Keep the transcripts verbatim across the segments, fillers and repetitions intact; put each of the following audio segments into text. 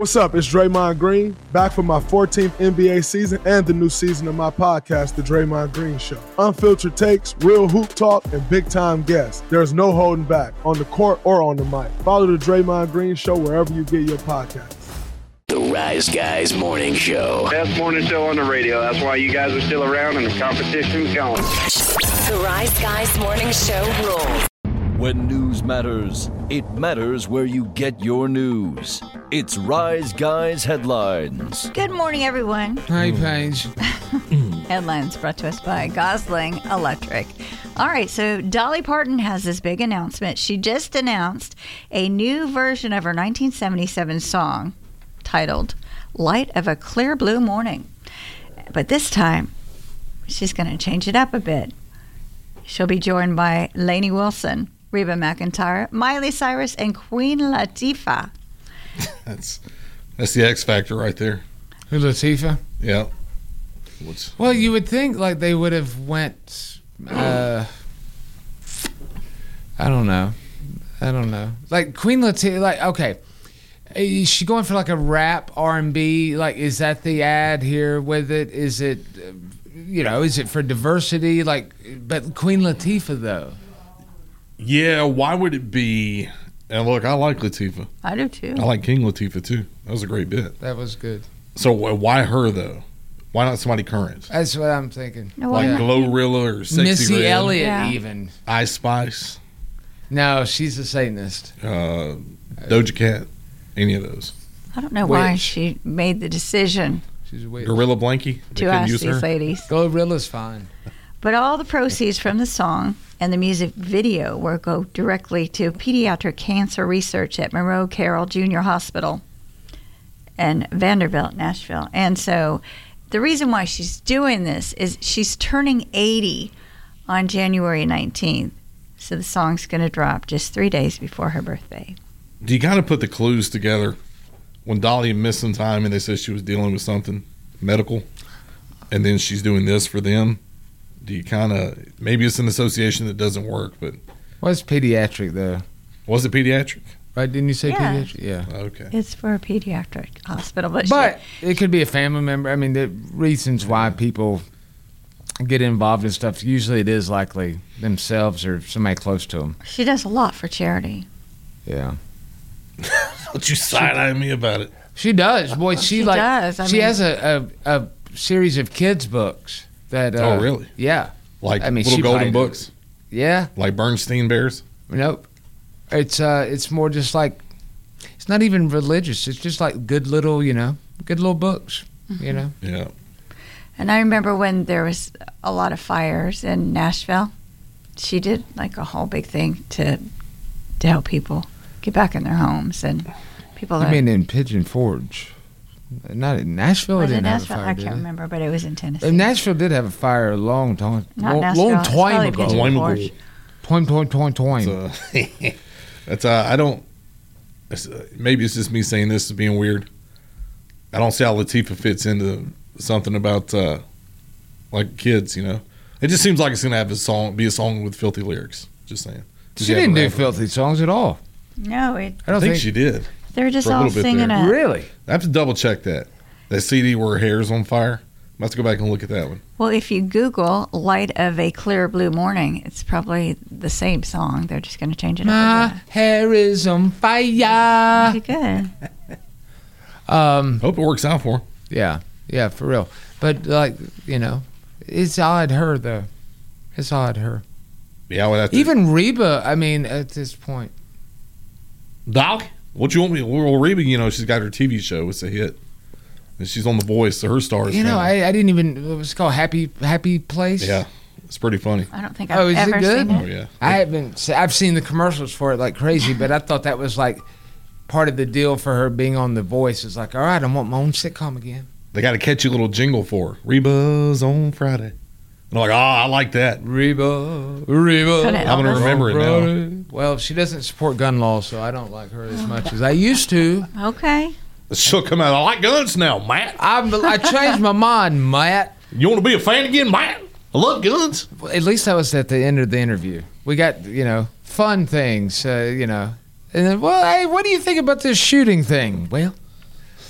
What's up? It's Draymond Green, back for my fourteenth N B A season and the new season of my podcast, The Draymond Green Show. Unfiltered takes, real hoop talk, and big-time guests. There's no holding back, on the court or on the mic. Follow The Draymond Green Show wherever you get your podcasts. The Rise Guys Morning Show. Best morning show on the radio. That's why you guys are still around and the competition's going. The Rise Guys Morning Show rules. When news matters, it matters where you get your news. It's Rise Guys Headlines. Good morning, everyone. Hi, Paige. Headlines brought to us by Gosling Electric. All right, so Dolly Parton has this big announcement. She just announced a new version of her nineteen seventy-seven song titled Light of a Clear Blue Morning. But this time, she's going to change it up a bit. She'll be joined by Lainey Wilson, Reba McEntire, Miley Cyrus, and Queen Latifah. That's that's the X Factor right there. Who, Latifah? Yeah. What's, well, you would think like they would have went. Uh, I don't know. I don't know. Like Queen Latifah. Like okay, is she going for like a rap R and B? Like, is that the ad here with it? Is it, uh, you know, is it for diversity? Like, but Queen Latifah though. Yeah, why would it be? And look, I like Latifah. I do too. I like King Latifah too. That was a great bit. That was good. So why her though? Why not somebody current? That's what I'm thinking. No, like not? Glorilla or Sexy Missy Red, Elliott Yeah. even. Ice Spice, No, she's a Satanist. uh, Doja Cat, any of those. I don't know why Witch. she made the decision She's a witch. Gorilla Blanky. They to couldn't ask use these her. ladies. Gorilla's fine. But all the proceeds from the song and the music video will go directly to pediatric cancer research at Monroe Carroll Junior Hospital and Vanderbilt, Nashville. And so the reason why she's doing this is she's turning eighty on January nineteenth. So the song's going to drop just three days before her birthday. Do you got to put the clues together? When Dolly missed some time and they said she was dealing with something medical, and then she's doing this for them, do you kind of, maybe it's an association that doesn't work, but What's pediatric though? was it pediatric? Right? Didn't you say Yeah. pediatric? Yeah. Okay. It's for a pediatric hospital. But, But she, it could be a family member. I mean, the reasons why people get involved in stuff, usually it is likely themselves or somebody close to them. she does a lot for charity. Yeah. Don't you side-eye me about it. She does. Boy, she, She like does. I she mean- has a, a, a series of kids books that uh, Oh, really? Yeah. Like I mean, little she golden probably- books, Yeah. like Bernstein Bears. Nope. It's uh it's more just like it's not even religious. It's just like good little, you know, good little books, you know. Yeah. And I remember when there was a lot of fires in Nashville, she did like a whole big thing to to help people get back in their homes and people I that mean in Pigeon Forge. Not in Nashville. was it it didn't Nashville? have a fire, I did can't it? remember, but it was in Tennessee. Uh, Nashville did have a fire a long time. Not long, Nashville, long it's time probably ago. Pigeon Time Forge. ago. Twine, twine, twine, twine. So, that's uh, I don't. It's, uh, maybe it's just me saying this is being weird. I don't see how Latifah fits into something about uh, like kids. You know, it just seems like it's gonna have a song, be a song with filthy lyrics. Just saying. Does She have didn't a do rapper? filthy songs at all. No, it, I I don't think she did. they were just For a all little bit singing there. a Really? I have to double check that. That C D where her hair's on fire. I have to go back and look at that one. Well, if you Google "Light of a Clear Blue Morning," it's probably the same song. They're just going to change it My up. hair is on fire. Pretty good. Um, Hope it works out for her. yeah, yeah, for real. But like, you know, it's odd her though. It's odd her. Yeah, well, that's Even Reba. I mean, at this point, Doc. What you want me? Well, Reba, you know, she's got her T V show. It's a hit. And she's on The Voice, so her stars. you know, now. I, I didn't even. It was called Happy Happy Place. yeah, it's pretty funny. I don't think Oh, I've is it ever good? seen Oh it. yeah. I haven't. se- I've seen the commercials for it like crazy, but I thought that was like part of the deal for her being on The Voice. It's like, all right, I want my own sitcom again. They got a catchy little jingle for her. Reba's on Friday. And I'm like, oh, I like that. Reba, Reba. Put it I'm gonna Elvis. remember it now. Well, she doesn't support gun laws, so I don't like her as much as I used to. Okay. She'll come out. I like guns now, Matt. I I changed my mind, Matt. You want to be a fan again, Matt? I love guns. Well, at least that was at the end of the interview. We got, you know, fun things, uh, you know. And then, well, hey, what do you think about this shooting thing? Well,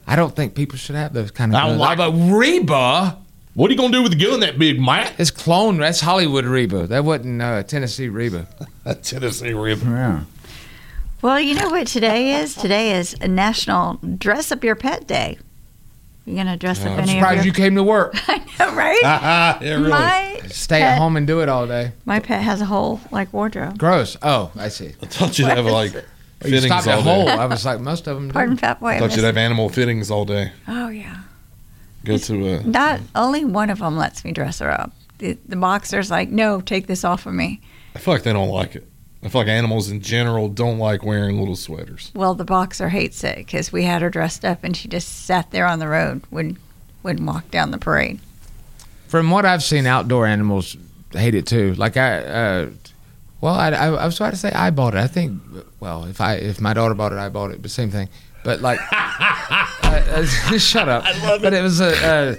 I don't think people should have those kind of I don't guns. like- But Reba, What are you gonna do with the gun that big, Matt? it's clone. That's Hollywood Reba. That wasn't uh, Tennessee Reba. Tennessee Reba. Yeah. Well, you know what today is? Today is a National Dress Up Your Pet Day. You gonna dress up I'm any surprised of you your? came to work. I know, right? yeah, really. My Stay pet, at home and do it all day. My pet has a whole like wardrobe. Gross. Oh, I see. I thought you'd have like You fittings stopped all at day. whole. I was like, most of them. Pardon, do. Fat Boy. I I thought missed you'd have it. animal fittings all day. Oh yeah. Go to uh, Not only one of them lets me dress her up. The, the boxer's like, no, take this off of me. I feel like they don't like it. I feel like animals in general don't like wearing little sweaters. Well, the boxer hates it because we had her dressed up and she just sat there on the road when wouldn't walk down the parade. From what I've seen, outdoor animals hate it too. Like I, uh, well, I, I, I was about to say I bought it. I think, well, if I if my daughter bought it, I bought it. But same thing. But like, uh, uh, shut up. I love it. But it was a uh,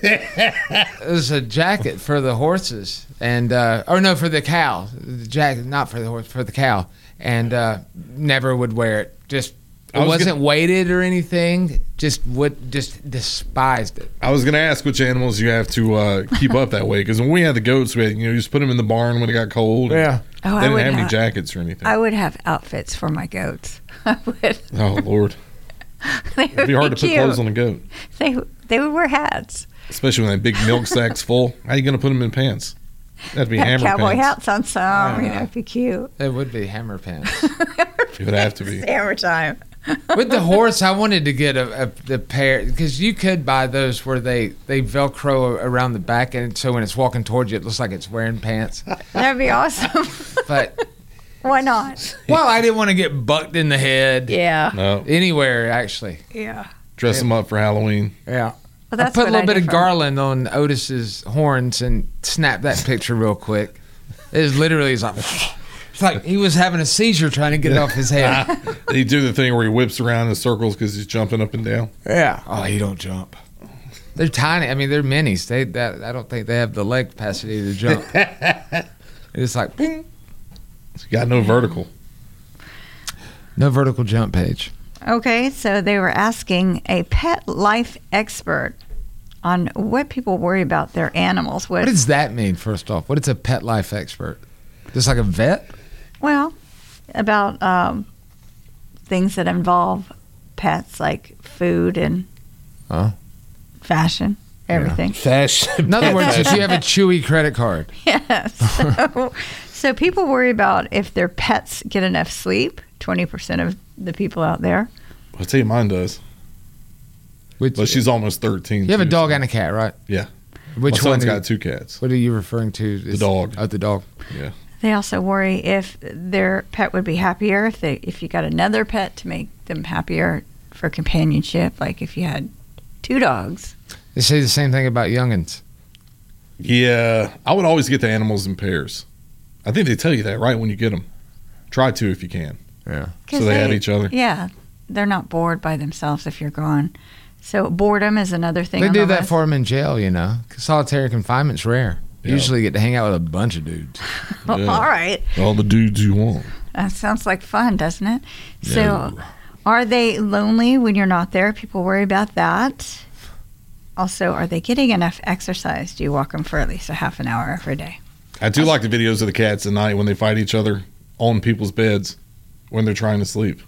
it was a jacket for the horses, and uh, or no, for the cow. The jacket, not for the horse, for the cow, and uh, never would wear it. Just I it was wasn't gonna- weighted or anything. Just would just despised it. I was gonna ask which animals you have to uh, keep up that way, because when we had the goats, we had, you know, you just put them in the barn when it got cold. Yeah. Oh, they I didn't would have any have- jackets or anything. I would have outfits for my goats. I would. Oh Lord, They would it'd be hard to put cute. clothes on a goat, They they would wear hats. especially when that big milk sack's full. How you gonna put them in pants? That'd have to be hammer Cowboy pants. hats on some, you know, Yeah. it'd be cute. It would be hammer pants. It would have to be. Hammer time. With the horse, I wanted to get a, a the pair because you could buy those where they they Velcro around the back, and so when it's walking towards you, it looks like it's wearing pants. That'd be awesome. But Why not? well, I didn't want to get bucked in the head. Yeah. No, Anywhere actually. Yeah. dress them up for Halloween. Yeah. Well, I that's put a what little I bit do of for- garland on Otis's horns and snapped that picture real quick. It was literally it's like it's like he was having a seizure trying to get it off his head. He do the thing where he whips around in circles because he's jumping up and down. Yeah. Oh, he don't jump. They're tiny. I mean, they're minis. They that I don't think they have the leg capacity to jump. It's like ping. He's got no vertical. No vertical jump page. Okay, so they were asking a pet life expert on what people worry about their animals. What, What does that mean? First off, what is a pet life expert? Just like a vet? well, about um, things that involve pets, like food and Oh. fashion, everything. Fashion. In other words, if you have a Chewy credit card, Yes. So, so people worry about if their pets get enough sleep. twenty percent of the people out there. I'll tell you, mine does. which But she's almost thirteen. you have a too, dog so- and a cat, right? Yeah. Which My one? son's are got you- two cats. What are you referring to? The dog. Oh, the dog. Yeah. They also worry if their pet would be happier if they if you got another pet to make them happier for companionship. Like if you had two dogs. They say the same thing about youngins. Yeah. I would always get the animals in pairs. I think they tell you that right when you get them. Try to if you can. Yeah. 'Cause So they have each other? Yeah, they're not bored by themselves if you're gone. So boredom is another thing. They on do the that list. for them in jail, you know. 'Cause solitary confinement's rare. Yeah. Usually get to hang out with a bunch of dudes. Well, Yeah. all right. All the dudes you want. That sounds like fun, doesn't it? Yeah. So, are they lonely when you're not there? People worry about that. Also, are they getting enough exercise? Do you walk them for at least a half an hour every day? I do like the videos of the cats at night when they fight each other on people's beds when they're trying to sleep.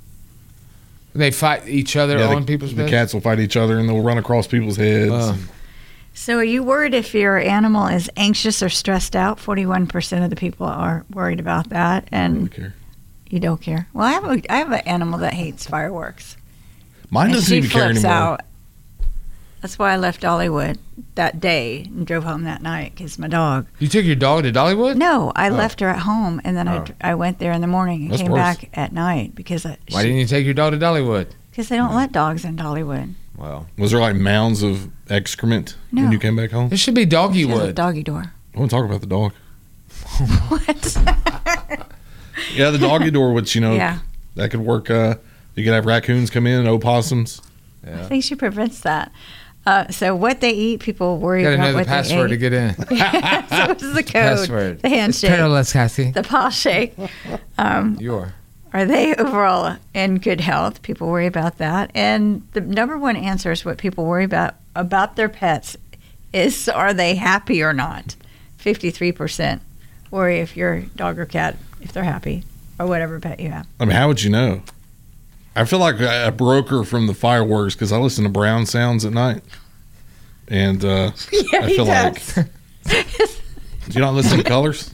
They fight each other Yeah, on the, people's the beds. cats will fight each other and they'll run across people's heads. Oh. So, are you worried if your animal is anxious or stressed out? forty-one percent of the people are worried about that, I don't and really care. you don't care. Well, I have a, I have an animal that hates fireworks. Mine And doesn't she even care flips anymore. out. That's why I left Dollywood that day and drove home that night because my dog. You took your dog to Dollywood? No, I Oh. left her at home and then Oh. I, I went there in the morning and That's came worse. back at night because I, Why didn't you take your dog to Dollywood? because they don't let dogs in Dollywood. Well, Was there like mounds of excrement No. when you came back home? it should be She has a Doggywood. doggy door. I want to talk about the dog. What? Yeah, the doggy door, which, you know, Yeah, that could work. Uh, you could have raccoons come in and opossums. I think she prevents that. Uh, so what they eat, people worry Got to about know the what password they to ate. get in. So what's the code? Password. The handshake. Let's Cassie. The paw shake. Um, You are. Are they overall in good health? People worry about that. And the number one answer is what people worry about about their pets is, are they happy or not? fifty-three percent worry if your dog or cat, if they're happy, or whatever pet you have. I mean, how would you know? I feel like a broker from the fireworks because I listen to brown sounds at night. And uh, Yeah, I he feel does. like... Do you not listen to Colors?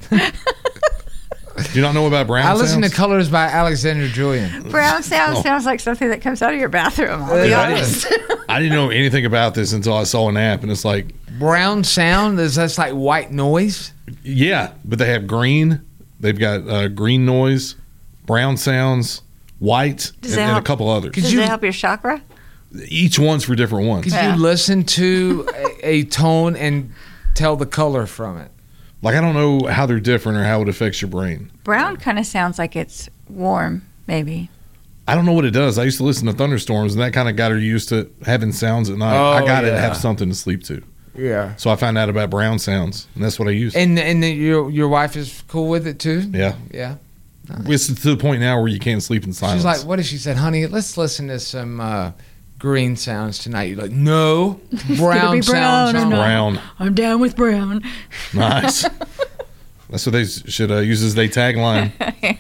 Do you not know about brown I sounds? listen to Colors by Alexander Julian. Brown sound Oh. sounds like something that comes out of your bathroom, I'll be Yeah, I honest. I didn't know anything about this until I saw an app, and it's like, Brown sound is that's like white noise. yeah, but they have green. They've got uh, green noise, brown sounds, white, Does and, it and a help- couple others. Does you- it help your chakra? Each one's for different ones. Could Yeah. you listen to a, a tone and tell the color from it? Like, I don't know how they're different or how it affects your brain. Brown kind of sounds like it's warm, maybe. I don't know what it does. I used to listen to thunderstorms, and that kind of got her used to having sounds at night. Oh, I got to yeah. have something to sleep to. Yeah. So I found out about brown sounds, and that's what I use. And and then your your wife is cool with it too. yeah. Yeah. It's to the point now where you can't sleep in silence. She's like, what if she said, honey, let's listen to some uh, green sounds tonight. You're like, no, brown be brown sounds. or only." not? brown. I'm down with brown. Nice. That's what they should uh, use as their tagline.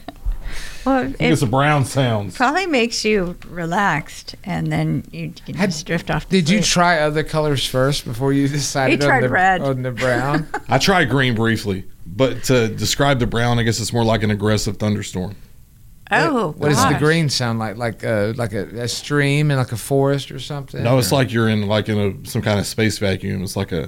Well, It's it a brown sounds. probably makes you relaxed, and then you can Had- just drift off to Did you sleep. try other colors first before you decided He tried on, the, red. on the brown? I tried green briefly, but to describe the brown, I guess it's more like an aggressive thunderstorm. Oh, What does the gosh. green sound like? Like a like a, a stream and like a forest or something? No, it's Or- like you're in like in a some kind of space vacuum. It's like a.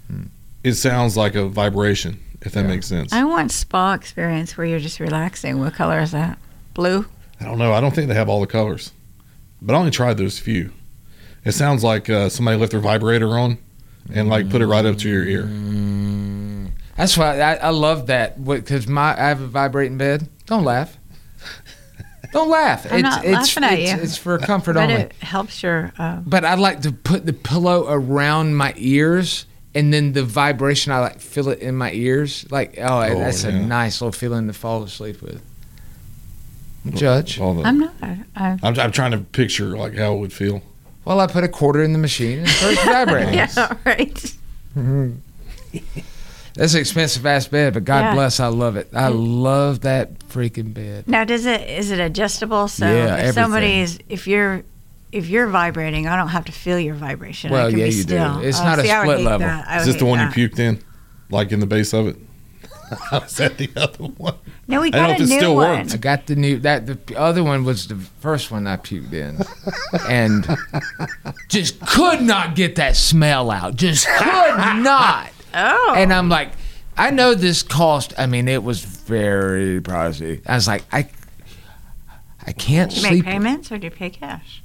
It sounds like a vibration, if that Yeah. makes sense. I want spa experience where you're just relaxing. What color is that? Blue? I don't know. I don't think they have all the colors, but I only tried those few. It sounds like uh, somebody left their vibrator on and like put it right up to your ear. That's why I, I love that because my I have a vibrating bed. Don't laugh. Don't laugh. I'm it's not it's laughing at it's, you. it's for comfort But only. it helps your. Uh, But I like to put the pillow around my ears, and then the vibration I like feel it in my ears. Like oh, Oh, that's a yeah. nice little feeling to fall asleep with. Judge. All the- I'm not. I, I'm, I'm trying to picture like how it would feel. Well, I put a quarter in the machine and it starts vibrating. yeah, right. That's an expensive ass bed, but God Yeah. bless, I love it. I love that freaking bed. Now, does it is it adjustable? So Yeah, if everything. somebody is, if you're, if you're vibrating, I don't have to feel your vibration. Well, I can yeah, be you do. still. It's Oh, not a see, I would split hate level. that. I Is would this the hate one that. you puked in, like in the base of it? I was at the other one. No, we I don't know got if a it new still one. works. I got the new that the other one was the first one I puked in, and just could not get that smell out. Just could not. Oh, And I'm like, I know this cost. I mean, it was very pricey. I was like, I, I can't do you make sleep. payments or do you pay cash?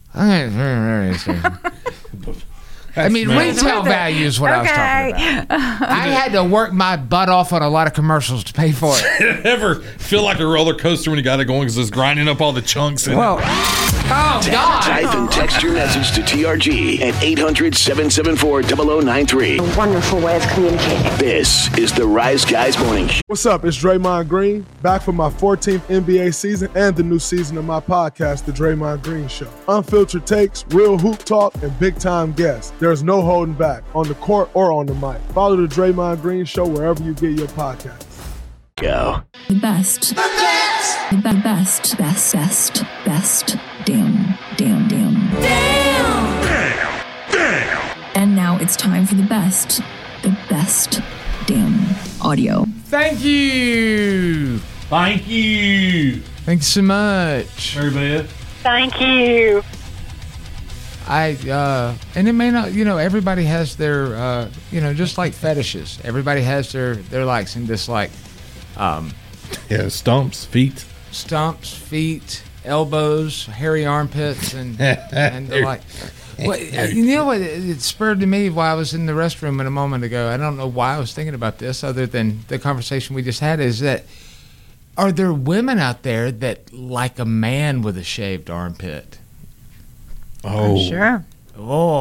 I mean, Smell. retail value is what I was talking about. I had to work my butt off on a lot of commercials to pay for it. Did it ever feel like a roller coaster when you got it going because it's grinding up all the chunks in Well, it? oh God! Type and text your message to T R G at eight hundred, seven seven four, zero zero nine three. Wonderful way of communicating. This is the Rise Guys Morning Show. What's up? It's Draymond Green, back for my fourteenth N B A season and the new season of my podcast, The Draymond Green Show. Unfiltered takes, real hoop talk, and big-time guests. There's no holding back, on the court or on the mic. Follow The Draymond Green Show wherever you get your podcasts. Go. The best. The best. The be- best. Best. Best. Best. Damn. Damn. Damn. Damn. Damn. Damn. And now it's time for the best. The best. Damn. Audio. Thank you. Thank you. Thanks so much. Everybody. Thank you. I uh, and it may not, you know, everybody has their, uh, you know, just like fetishes. Everybody has their their likes and dislikes. Um, Yeah, stumps, feet. stumps, feet, elbows, hairy armpits, and and the like. Well, you know what? It it spurred to me while I was in the restroom a moment ago. I don't know why I was thinking about this, other than the conversation we just had. Is that are there women out there that like a man with a shaved armpit? Oh, Sure. Oh,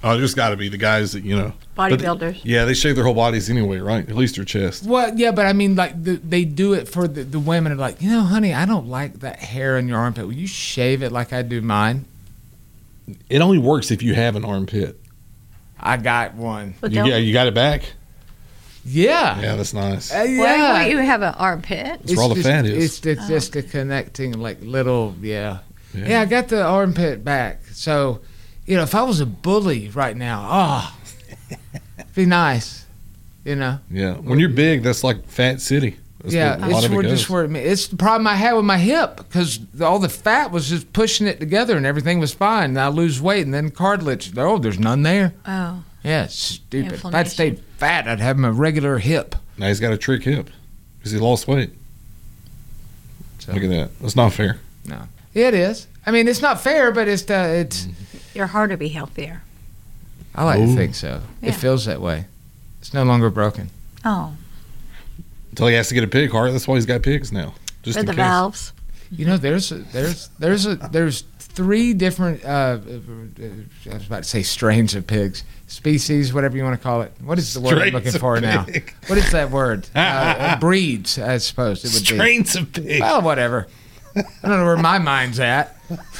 Oh, there's got to be the guys that, you know. Bodybuilders. But, yeah, they shave their whole bodies anyway, right? At least their chest. Well, yeah, but I mean, like, the, they do it for the, the women. Are like, you know, honey, I don't like that hair in your armpit. Will you shave it like I do mine? It only works if you have an armpit. I got one. You, yeah, you got it back? Yeah. Yeah, that's nice. Uh, yeah. Why would you have an armpit? That's where all the just, fat is. It's the, oh. just the connecting, like, little, yeah. yeah. Yeah, I got the armpit back. So, you know, if I was a bully right now, oh, it'd be nice, you know? Yeah. When you're big, that's like Fat City. That's yeah, where a lot it's of it where, goes. just where it, it's the problem I had with my hip because all the fat was just pushing it together and everything was fine. And I lose weight and then cartilage, oh, there's none there. Oh. Yeah, it's stupid. If I'd stayed fat, I'd have a regular hip. Now he's got a trick hip because he lost weight. So, look at that. That's not fair. No. It is. I mean, it's not fair, but it's uh, it's. Your heart to be healthier. I like Ooh. to think so. Yeah. It feels that way. It's no longer broken. Oh. Until he has to get a pig heart. That's why he's got pigs now. Just For in the case. valves. You know, there's a, there's there's a there's three different. Uh, I was about to say strains of pigs, species, whatever you want to call it. What is the word I'm looking for now? What is that word? uh, breeds, I suppose it would be. Strains of pigs. Well, whatever. I don't know where my mind's at.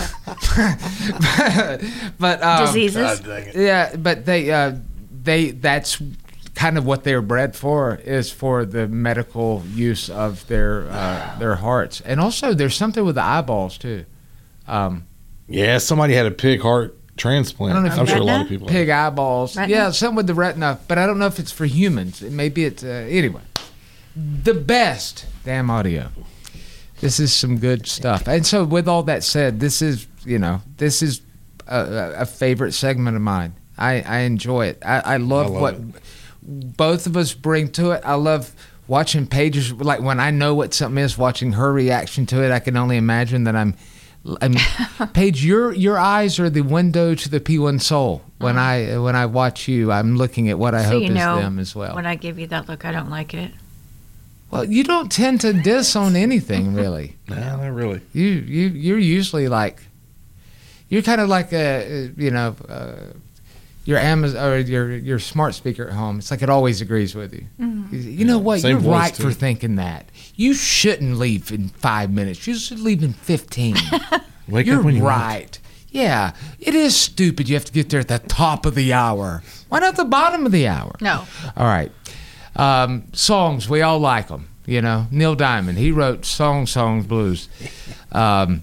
but um, diseases. Yeah, but they uh, they that's kind of what they're bred for, is for the medical use of their uh, their hearts, and also there's something with the eyeballs too. Um, yeah, somebody had a pig heart transplant. I don't know if I'm you sure a lot retina? of people. Pig have. eyeballs. Retina? Yeah, something with the retina, but I don't know if it's for humans. Maybe it's uh, anyway. The best damn audio. This is some good stuff. And so, with all that said, this is you know this is a, a favorite segment of mine. I, I enjoy it. I, I love, I love what it. both of us bring to it. I love watching Paige's, like when I know what something is, watching her reaction to it. I can only imagine that I'm. I mean, Paige, your your eyes are the window to the P one soul. When I when I watch you, I'm looking at what I so hope you is know, them as well. When I give you that look, I don't like it. Well, you don't tend to diss on anything, really. No, not really. You you you're usually like, you're kind of like a you know, uh, your Amazon or your your smart speaker at home. It's like it always agrees with you. Mm-hmm. You know what? Same You're voice, right too. for thinking that. You shouldn't leave in five minutes. You should leave in fifteen. Wake You're up when you want. right. Yeah, it is stupid. You have to get there at the top of the hour. Why not the bottom of the hour? No. All right. Um, songs, we all like them. You know, Neil Diamond, he wrote Song, Songs, Blues. Um,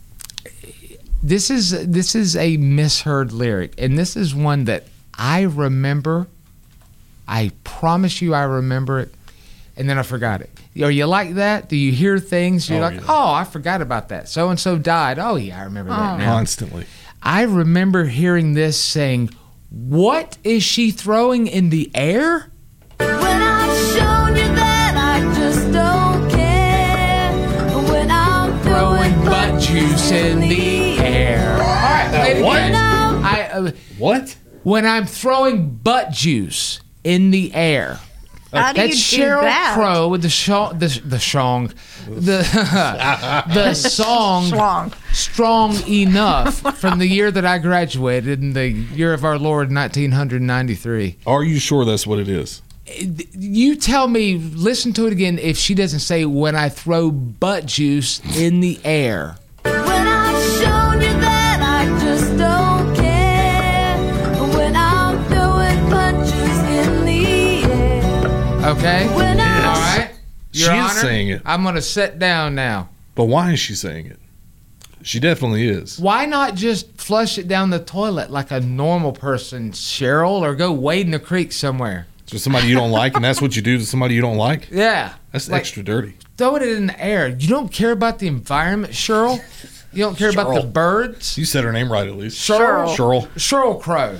this is this is a misheard lyric, and this is one that I remember. I promise you I remember it, and then I forgot it. Are you like that? Do you hear things? You're Oh, like, yeah. oh, I forgot about that. So-and-so died. Oh, yeah, I remember that now. Constantly. I remember hearing this saying, what is she throwing in the air? When I've shown you that I just don't care. When I'm Throwing butt juice in the air. All right, play it what? again. I, uh, What? when I'm throwing butt juice in the air. How do you That's do Sheryl that? Crow with the song, the the song, the the song Strong. "Strong Enough" from the year that I graduated in the year of our Lord nineteen ninety-three. Are you sure that's what it is? You tell me. Listen to it again. If she doesn't say "when I throw butt juice in the air," When I've shown you that I just don't care. When I'm throwing punches in the air. okay, When all I- right. She Your is Honor, saying it. I'm gonna sit down now. But why is she saying it? She definitely is. Why not just flush it down the toilet like a normal person, Cheryl, or go wade in the creek somewhere? So somebody you don't like, and that's what you do to somebody you don't like? Yeah. That's Like, extra dirty. throw it in the air. You don't care about the environment, Cheryl? You don't care about the Cheryl. birds? You said her name right at least. Cheryl. Cheryl. Cheryl Crow.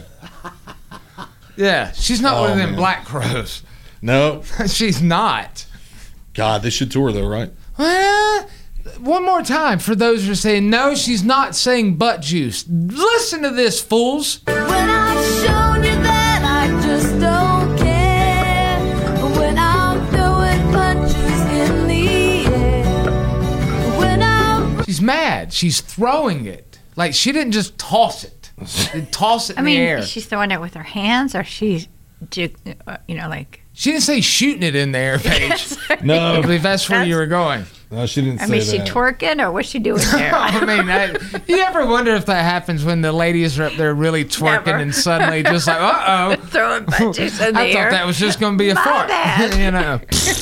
Yeah, she's not Oh, one of them man. black crows. No. She's not. God, they should tour though, right? Well, one more time for those who are saying, no, she's not saying butt juice. Listen to this, fools. When I've shown you that I just don't care. When I'm throwing punches in the air. When I'm She's mad. She's throwing it. Like, she didn't just toss it. Toss it in I mean, the air. is she throwing it with her hands, or she's, ju- uh, you know, like? She didn't say shooting it in the air, Paige. No. I believe that's where That's- you were going. No, she didn't I say mean, is she that. twerking, or what's she doing there? I mean, I, you ever wonder if that happens when the ladies are up there really twerking Never. and suddenly just like, uh oh. Throwing butt juice in the I air. thought that was just going to be a My fart. bad. you know.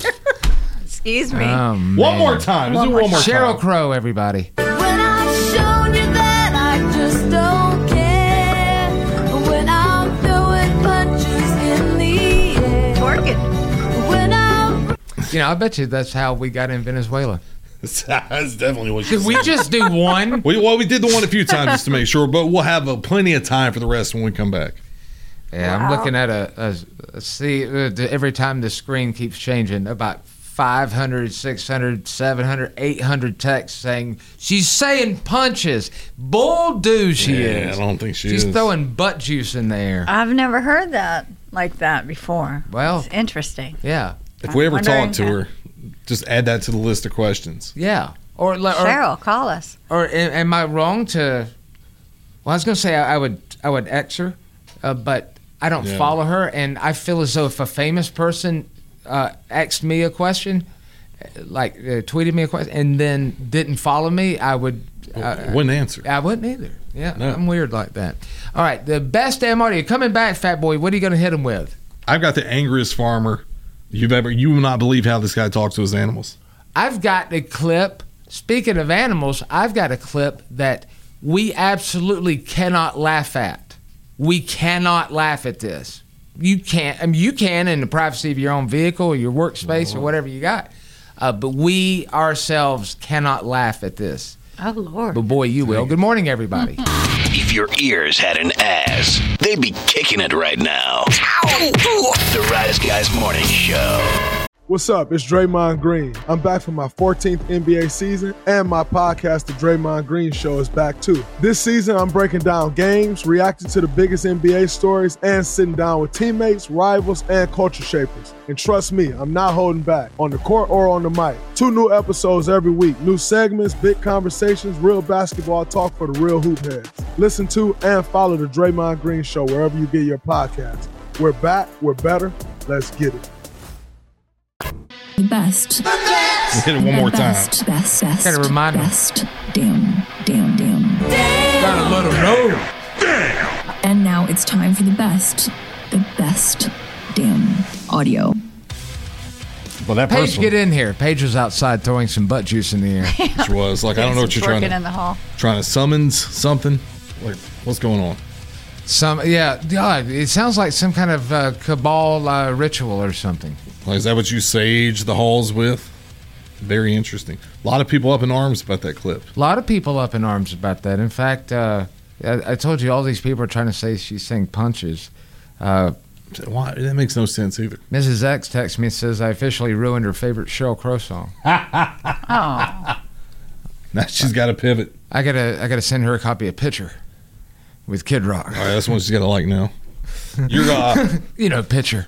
Excuse me. Oh, One man. more time. Let's do one more Sheryl time. Crow, everybody. When I've shown you that I just don't care. When I'm throwing punches in the air. Twerking. When I'm You know, I bet you that's how we got in Venezuela. That's definitely what she Did said. we just do one? We, well, we did the one a few times just to make sure, but we'll have uh, plenty of time for the rest when we come back. Yeah, I'm Wow. looking at a, a, a see uh, the- every time the screen keeps changing about five hundred, six hundred, seven hundred, eight hundred texts saying she's saying punches. Bull do she Yeah, is. I don't think she She's is. throwing butt juice in the air. I've never heard that like that before. Well, It's interesting. yeah. If we ever wondering talk to how- her, just add that to the list of questions. Yeah. Or, or, or, Cheryl, call us. or am am I wrong to Well, I was going to say I, I would I would X her, uh, but I don't Yeah. follow her, and I feel as though if a famous person uh, asked me a question, uh, like uh, tweeted me a question, and then didn't follow me, I would. Uh, Wouldn't answer. I wouldn't either. Yeah, No. I'm weird like that. All right, the best damn audio coming back, Fat Boy. What are you going to hit him with? I've got the angriest farmer you've ever. You will not believe how this guy talks to his animals. I've got a clip. Speaking of animals, I've got a clip that we absolutely cannot laugh at. We cannot laugh at this. You can't. I mean, you can in the privacy of your own vehicle or your workspace or whatever you got. Uh, but we ourselves cannot laugh at this. Oh, Lord. But boy, you will. Good morning, everybody. If your ears had an ass, they'd be kicking it right now. The Rise Guys Morning Show. What's up? It's Draymond Green. I'm back for my fourteenth N B A season, and my podcast, The Draymond Green Show, is back too. This season, I'm breaking down games, reacting to the biggest N B A stories, and sitting down with teammates, rivals, and culture shapers. And trust me, I'm not holding back, on the court or on the mic. Two new episodes every week, new segments, big conversations, real basketball talk for the real hoop heads. Listen to and follow The Draymond Green Show wherever you get your podcasts. We're back, we're better, let's get it. The best. Hit it one more time. Best, best, best. Gotta remind 'em. Best. Damn, damn, damn. Gotta let them know. And now it's time for the best. The best damn audio. Well, that Paige, first one, get in here. Paige was outside throwing some butt juice in the air. which was like, I don't know what you're trying Twerking to in the hall. trying to summons something. Like, what's going on? Some, yeah, God, it sounds like some kind of uh, cabal uh, ritual or something. Like, is that what you sage the halls with? Very interesting. A lot of people up in arms about that clip. A lot of people up in arms about that. In fact, uh, I, I told you all these people are trying to say she's saying punches. Uh, Why? That makes no sense either. Missus X texts me and says I officially ruined her favorite Sheryl Crow song. Oh. Now she's got to pivot. I gotta, I gotta send her a copy of Pitcher with Kid Rock. All right, that's what she's got to like now. You're, uh, You know, Pitcher.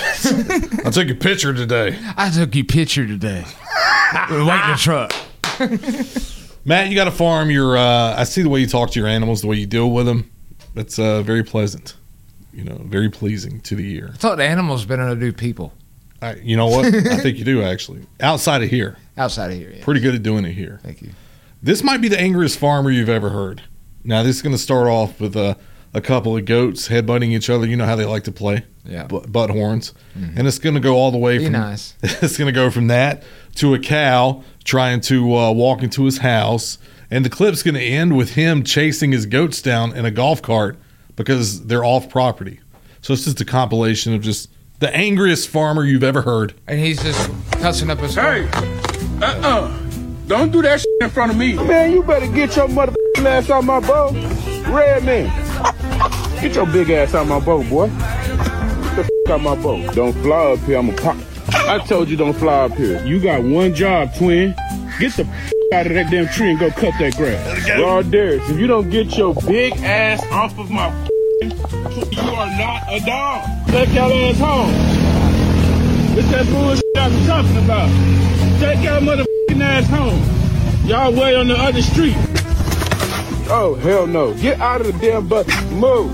I took a picture today. I took you Pitcher today. We're waiting in the truck. Matt, you got a farm. You're. Uh, I see the way you talk to your animals, the way you deal with them. It's uh, very pleasant. You know, very pleasing to the ear. I thought the animals better than do people. I, you know what? I think you do actually. Outside of here, Outside of here, yeah. pretty good at doing it here. Thank you. This might be the angriest farmer you've ever heard. Now, this is going to start off with a, a couple of goats headbutting each other. You know how they like to play. Yeah. Butt, butt horns. And it's going to go all the way Be from. nice. It's going to go from that to a cow trying to uh, walk into his house. And the clip's going to end with him chasing his goats down in a golf cart because they're off property. So it's just a compilation of just the angriest farmer you've ever heard. And he's just cussing up his Hey, uh-uh. Don't do that shit in front of me. Man, you better get your motherfucking ass out my boat. Red man. Get your big ass out my boat, boy. Get the f*** out my boat. Don't fly up here, I'ma pop. I told you don't fly up here. You got one job, twin. Get the f*** out of that damn tree and go cut that grass. Raw Darius, if you don't get your big ass off of my f***ing, you are not a dog. Take your ass home. It's that bullshit I was talking about. Take your motherfucking ass home. Y'all way on the other street. Oh, hell no. Get out of the damn bucket. Move.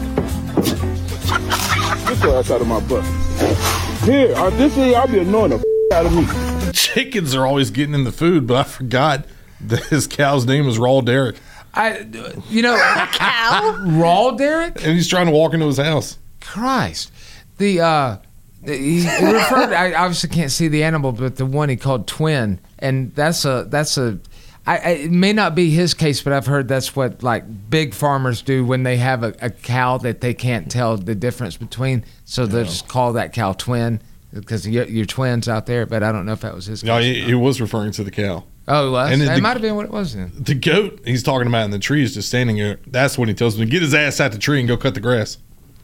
Get your ass out of my bucket. Here, uh, this here, I'll be annoying the f- out of me. Chickens are always getting in the food, but I forgot that his cow's name was Raw Derek. I, you know, Cow? Raw Derek? And he's trying to walk into his house. Christ. The, uh, he, he referred, I obviously can't see the animal, but the one he called Twin. And that's a, that's a, I, I, it may not be his case, but I've heard that's what like big farmers do when they have a, a cow that they can't tell the difference between. So they'll just call that cow Twin because you're, you're twins out there. But I don't know if that was his case. No, he, he was referring to the cow. Oh, it was? And It the- might have been what it was then. The goat he's talking about in the tree is just standing there. That's when he tells him to get his ass out the tree and go cut the grass.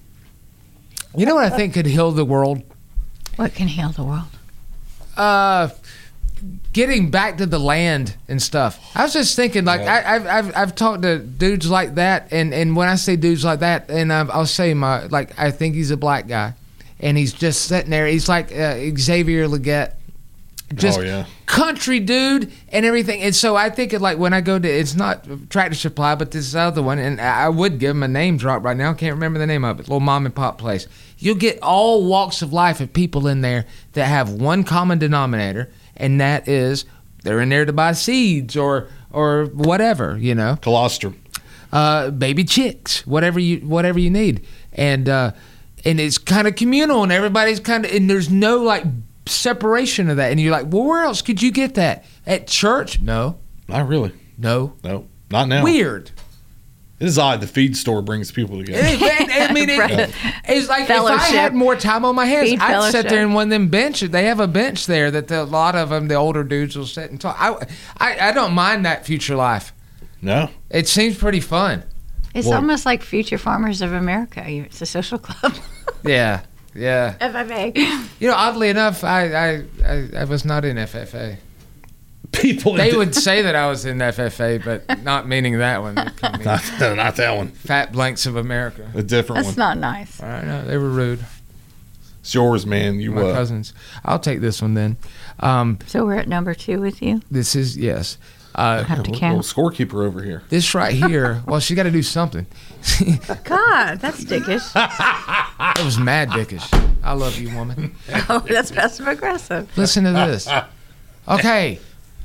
You know what I think could heal the world? What can heal the world? Uh, getting back to the land and stuff. I was just thinking, like, Yeah. I, I've, I've I've talked to dudes like that, and, and when I say dudes like that, and I've, I'll say my like I think he's a black guy, and he's just sitting there. He's like uh, Xavier Leggett, just Oh, yeah. country dude and everything. And so I think it like when I go to, it's not Tractor Supply, but this other one, and I would give him a name drop right now. I can't remember the name of it. Little mom and pop place. You'll get all walks of life of people in there that have one common denominator, and that is they're in there to buy seeds or or whatever, you know. Colostrum. Uh, baby chicks, whatever you whatever you need, and uh, and it's kind of communal, and everybody's kind of, and there's no like separation of that, and you're like, well, where else could you get that? At church? No, Not really. no, No, not now. weird. It is odd. The feed store brings people together. It- it- I mean, it, Right. it's like if I Fellowship. had more time on my hands, Feed I'd sit fellowship. there in one of them benches. They have a bench there that the, a lot of them, the older dudes, will sit and talk. I, I, I don't mind that future life. No. It seems pretty fun. It's Well- almost like Future Farmers of America. You- It's a social club. Yeah, yeah. F F A. You know, oddly enough, I, I, I, I was not in F F A. People. They would say that I was in F F A, but not meaning that one. It could mean Not, not that one. Fat Blanks of America. A different That's one. not nice. I know, they were rude. It's yours, man. You My uh, cousins. I'll take this one then. Um, So we're at number two with you. this is, yes. Uh, Have to little, count. little scorekeeper over here. this right here, well, she got to do something. God, that's dickish. That was mad dickish. I love you, woman. Oh, that's passive aggressive. Listen to this. Okay.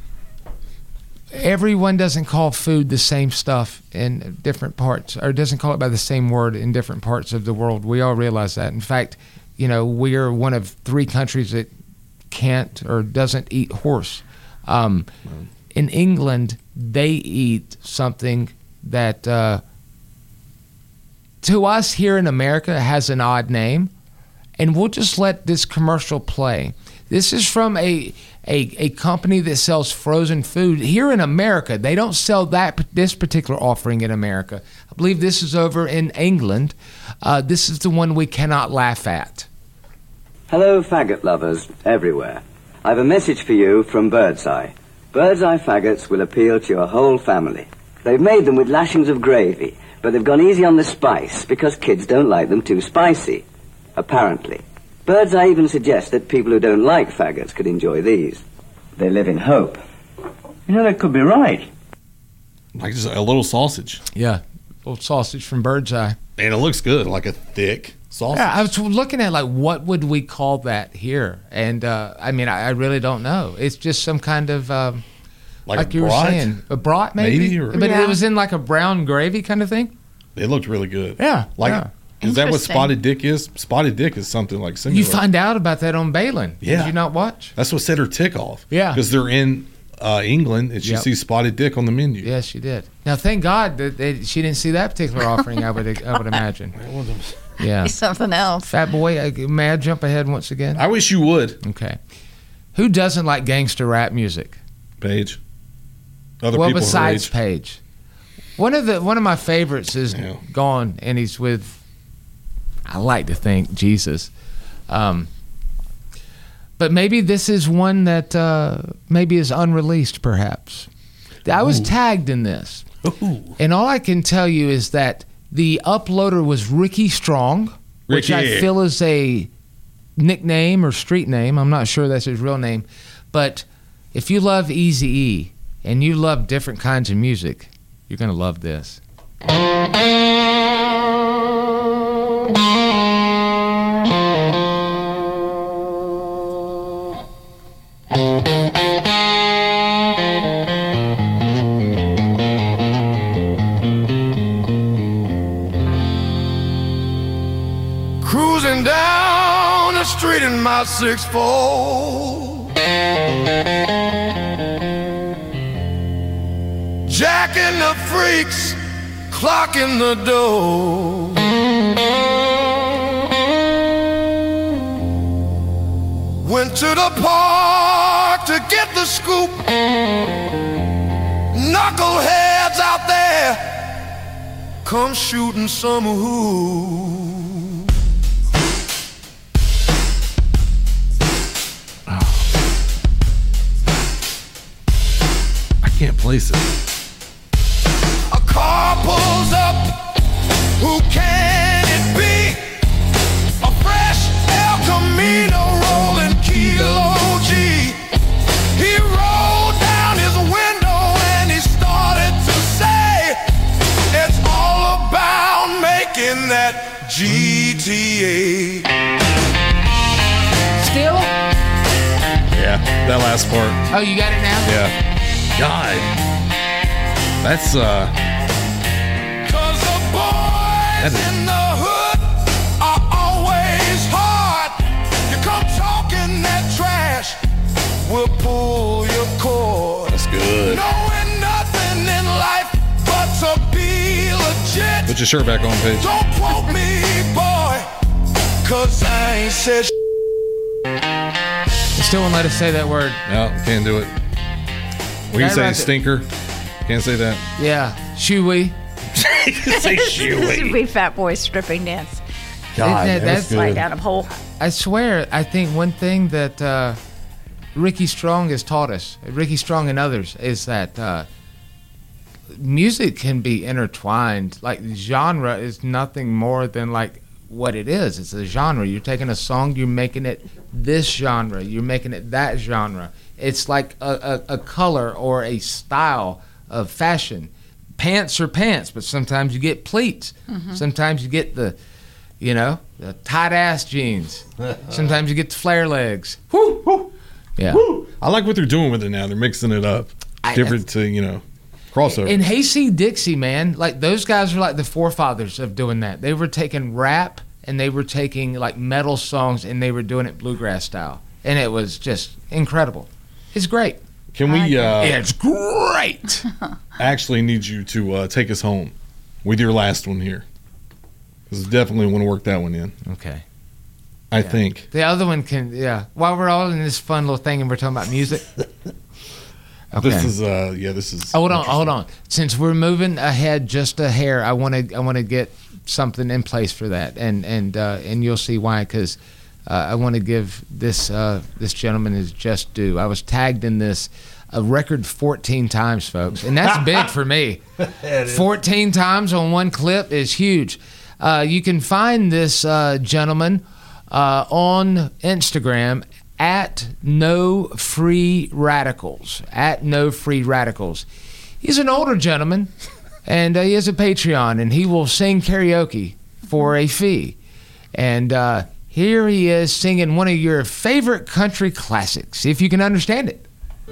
Everyone doesn't call food the same stuff in different parts, or doesn't call it by the same word in different parts of the world. We all realize that. In fact, you know, we are one of three countries that can't or doesn't eat horse. Um, in England, they eat something that uh, to us here in America has an odd name, and we'll just let this commercial play. This is from a, a a company that sells frozen food here in America. They don't sell that this particular offering in America. I believe this is over in England. Uh, this is the one we cannot laugh at. Hello, faggot lovers everywhere. I have a message for you from Birdseye. Birdseye faggots will appeal to your whole family. They've made them with lashings of gravy, but they've gone easy on the spice because kids don't like them too spicy, apparently. Birdseye even suggests that people who don't like faggots could enjoy these. They live in hope. You know, that could be right. Like just a little sausage. Yeah, little sausage from Birdseye. And it looks good, like a thick sausage. Yeah, I was looking at like what would we call that here, and uh, I mean I, I really don't know. It's just some kind of um, Like like, a you were brat? saying, a brat maybe, Maybe, or- but Yeah. it was in like a brown gravy kind of thing. It looked really good. Yeah, Like, yeah. is that what Interesting. spotted dick is? Spotted dick is something like similar. You find out about that on Balin. Yeah. Did you not watch? That's what set her tick off. Yeah. Because they're in uh, England and she Yep. sees spotted dick on the menu. Yes, she did. Now, thank God that that she didn't see that particular offering. I would I would imagine. Yeah. Something else. Fat boy, I- may I jump ahead once again? I wish you would, Okay. Who doesn't like gangster rap music? Paige. Other well, people besides rage. Paige, one of the one of my favorites is Yeah. gone, and he's with. I like to think Jesus, um, but maybe this is one that uh, maybe is unreleased. Perhaps I was tagged in this, and all I can tell you is that the uploader was Ricky Strong, which I Ricky. feel is a nickname or street name. I'm not sure that's his real name, but if you love Eazy-E and you love different kinds of music, you're gonna love this. Cruising down the street in my six four, jacking the freaks, clocking the dough. Went to the park to get the scoop. Knuckleheads out there come shooting some hoop. Can't place it. A car pulls up. Who can it be? A fresh El Camino rolling Kilo G. He rolled down his window and he started to say, it's all about making that G T A. Still? Yeah, that last part. Oh, you got it now? Yeah. God, that's uh. Cause the boys is, in the hood are always hard. You come talking that trash, we'll pull your cord. That's good. Knowing nothing in life but to be legit. Put your shirt back on, Paige. Don't quote me, boy, cause I ain't said sh- They still won't let us say that word. No, can't do it. We can say stinker. Can't say that. Yeah. Shoo-wee. Say shoo-wee. We fat boys stripping dance. God, That- that that's was good. Slide down a pole. I swear, I think one thing that uh, Ricky Strong has taught us, Ricky Strong and others, is that uh, music can be intertwined. Like, genre is nothing more than like what it is. It's a genre. You're taking a song, you're making it this genre, you're making it that genre. It's like a, a, a color or a style of fashion. Pants are pants, but sometimes you get pleats. Mhm. Sometimes you get the, you know, the tight ass jeans. Sometimes you get the flare legs. Woo, woo, Yeah. woo. I like what they're doing with it now. They're mixing it up. I- Different to, you know, crossover. And Hayseed Dixie, man, like those guys are like the forefathers of doing that. They were taking rap and they were taking like metal songs and they were doing it bluegrass style. And it was just incredible. It's great. Can we? Uh, It's great. actually need you to uh, take us home with your last one here. Because definitely want to work that one in. Okay. I Yeah. think. The other one can, yeah. While we're all in this fun little thing and we're talking about music. Okay. This is, uh, yeah, this is. Hold on, hold on. Since we're moving ahead just a hair, I want to, I want to get something in place for that, and and uh, and you'll see why. Because uh, I want to give this uh, this gentleman his just due. I was tagged in this a record fourteen times, folks, and that's big for me. fourteen times on one clip is huge. Uh, you can find this uh, gentleman uh, on Instagram at No Free Radicals. At No Free Radicals. He's an older gentleman, and uh, he has a Patreon, and he will sing karaoke for a fee. And uh, here he is singing one of your favorite country classics, if you can understand it.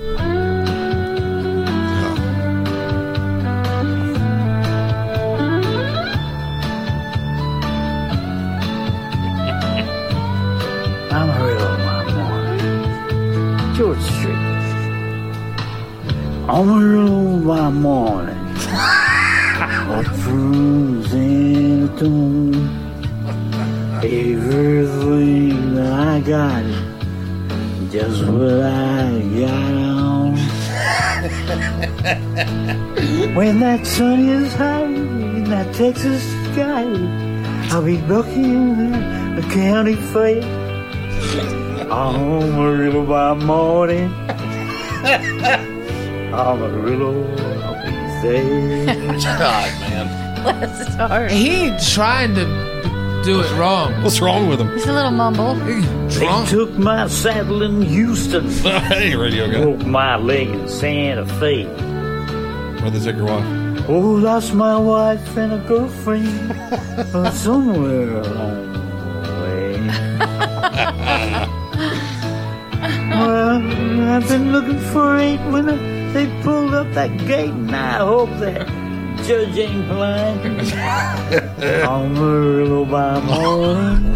I'm hurried on my morning. George Street. I'm hurried on my morning. A cruising a tune. Everything that I got, just what I got on. When that sun is high in that Texas sky, I'll be looking at the county fair. I'm a little by morning. I'm a little there. God, man. Bless his heart. He ain't trying to do it wrong. What's wrong with him? He's a little mumble. They took my saddle in Houston. Hey, radio guy. Broke my leg in Santa Fe. Where'd they take your wife? Oh, lost my wife and a girlfriend uh, somewhere along the way. Well, I've been looking for eight when they pulled up that gate, and I hope that judge ain't blind. Amarillo by morning.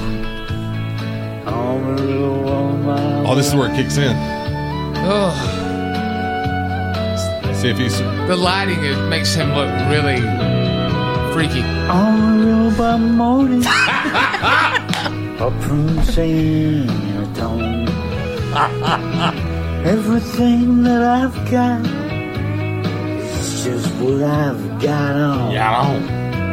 Amarillo on my Oh, this is where it kicks in. Oh, See if he's. the lighting it makes him look really freaky. Amarillo by morning. A prune sand everything that I've got is just what I've got on. Yeah, on.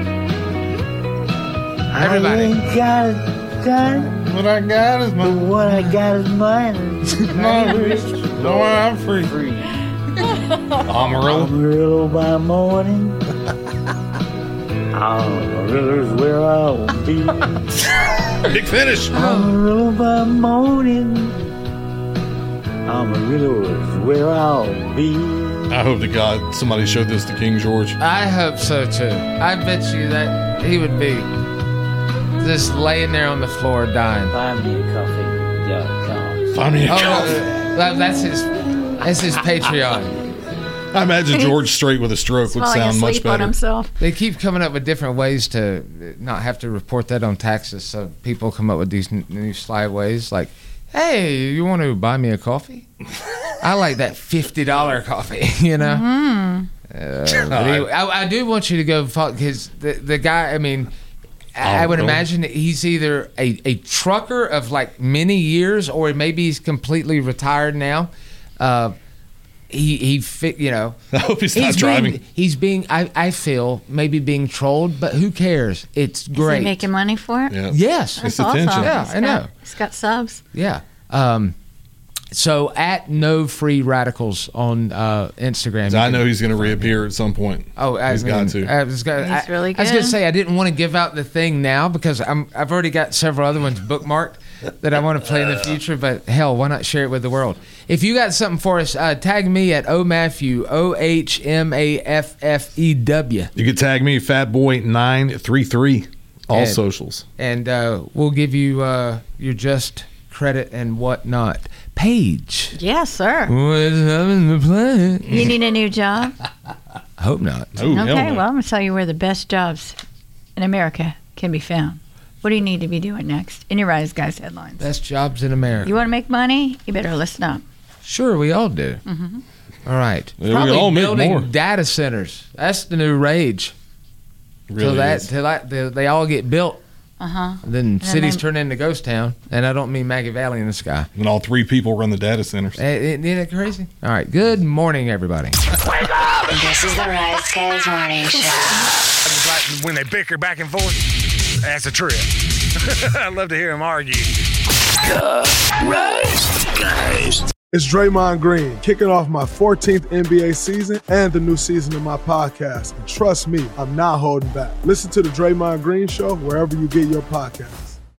Everybody. I ain't got it, got it. What I got is But my. what I got is mine. My rich. No, I'm free. Free. Amarillo. Amarillo by morning. Amarillo's where I'll be. Big finish. Amarillo by morning. Amarillo is where I'll be. I hope to God somebody showed this to King George. I hope so too. I bet you that he would be just laying there on the floor dying. Find me a coffee dot com. Find me a Oh, coffee. uh, that- that's his. That's his Patreon. I imagine George Strait with a stroke would Falling sound much asleep on better. himself. They keep coming up with different ways to not have to report that on taxes. So people come up with these n- new sly ways, like, "Hey, you want to buy me a coffee? I like that fifty dollar coffee." You know. Mm-hmm. Uh, but anyway, I, I do want you to go because the the guy. I mean, I, I would really? imagine that he's either a, a trucker of like many years, or maybe he's completely retired now. Uh, he he fit, you know. I hope he's not being, driving. he's being. I, I feel maybe being trolled, but who cares? It's Is great. he making money for it? Yeah. Yes, That's It's attention. awesome. Yeah, He's I know. got- He's got subs. Yeah. Um, so at No Free Radicals on uh, Instagram. I know he's going to reappear at some point. Oh, I he's mean, got to. I was gonna, He's I, really I was going good. to say I didn't want to give out the thing now because I'm I've already got several other ones bookmarked that I want to play in the future. But hell, why not share it with the world? If you got something for us, uh, tag me at O Matthew O H M A F F E W. You can tag me, Fatboy nine three three, all And- socials. and uh, we'll give you uh, your just credit and whatnot. Paige. Yes, sir. What's having the plan? You need a new job? I hope not. Oh, hell Okay, no. well, I'm going to tell you where the best jobs in America can be found. What do you need to be doing next in your Rise Guys headlines? Best jobs in America. You want to make money? You better listen up. Sure, we all do. Mm-hmm. All right. Yeah, we Probably all make building more. data centers. That's the new rage. Really till that, is. till that they, they all get built. Uh-huh. Then cities then- turn into ghost town, and I don't mean Maggie Valley in the sky. And all three people run the data centers. Eh, Isn't that crazy? All right. Good morning, everybody. This is the Rise Guys Morning Show. I just like when they bicker back and forth. That's a trip. I love to hear them argue. The Rise Guys. It's Draymond Green kicking off my fourteenth N B A season and the new season of my podcast. And trust me, I'm not holding back. Listen to the Draymond Green Show wherever you get your podcast.